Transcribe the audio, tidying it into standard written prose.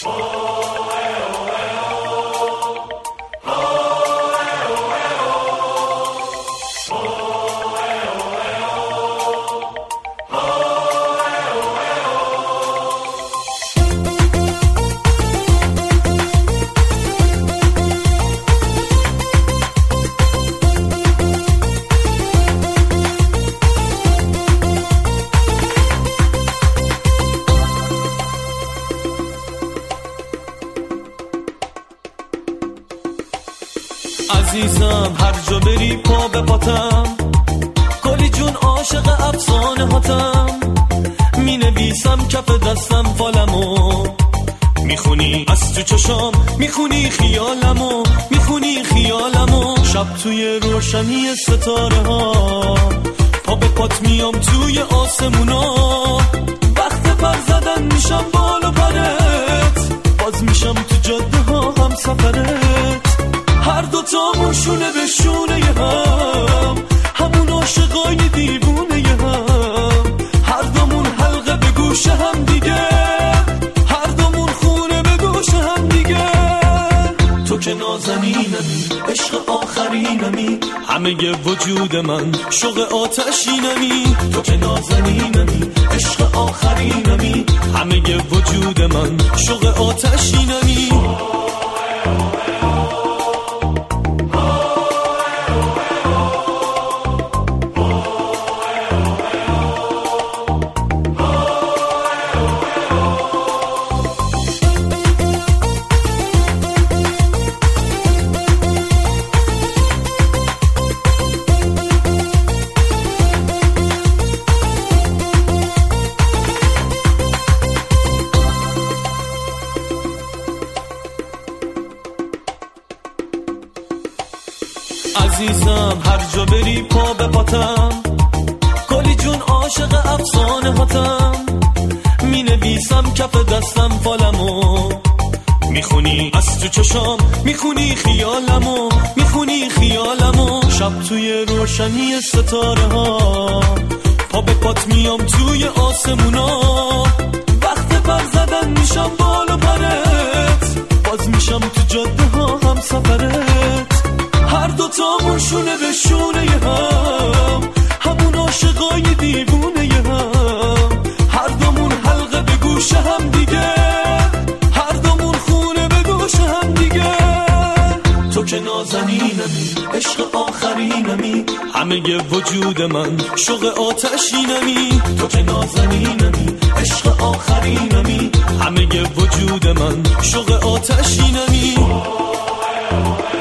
عزیزم هر جا بری پا به پاتم، کلی جون عاشق افسانه هاتم، می نویسم کف دستم فالمو، میخونی از تو چشام، میخونی خیالمو، میخونی خیالمو. شب توی روشنی ستاره ها، پا به پات میام توی آسمونا، وقت پر زدن میشم بال و پرت، باز میشم تو جاده ها هم سفرت. هر دوتامون شونه به شونه هم، همون عاشقای دیوونه هم، هر دومون حلقه به گوش هم دیگه، هر دومون خونه به گوش هم دیگه. تو که نازنینمی، عشق آخرینمی، همه وجود من شوق آتشینمی. تو که نازنینمی، عشق آخرینمی، همه وجود من شوق آتشینمی. عزیزم هر جا بری پا به پاتم، کلی جون عاشق افسانه هاتم، می نویسم کف دستم فالمو، میخونی از تو چشام، میخونی خیالمو، میخونی خیالمو. شب توی روشنی ستاره ها، پا به پات میام توی آسمونا، وقت پر زدن میشم بال و پرت، باز میشم تو جاده ها هم سفرت. هر دوتامون شونه به شونه هم، همون عاشقای دیوونه هم، هر دومون حلقه به گوش هم دیگه، هر دومون خونه به گوش هم دیگه. تو که نازنینمی، عشق آخرینمی، همه وجود من شوق آتشینمی. تو که نازنینمی، عشق آخرینمی، همه وجود من شوق آتشینمی.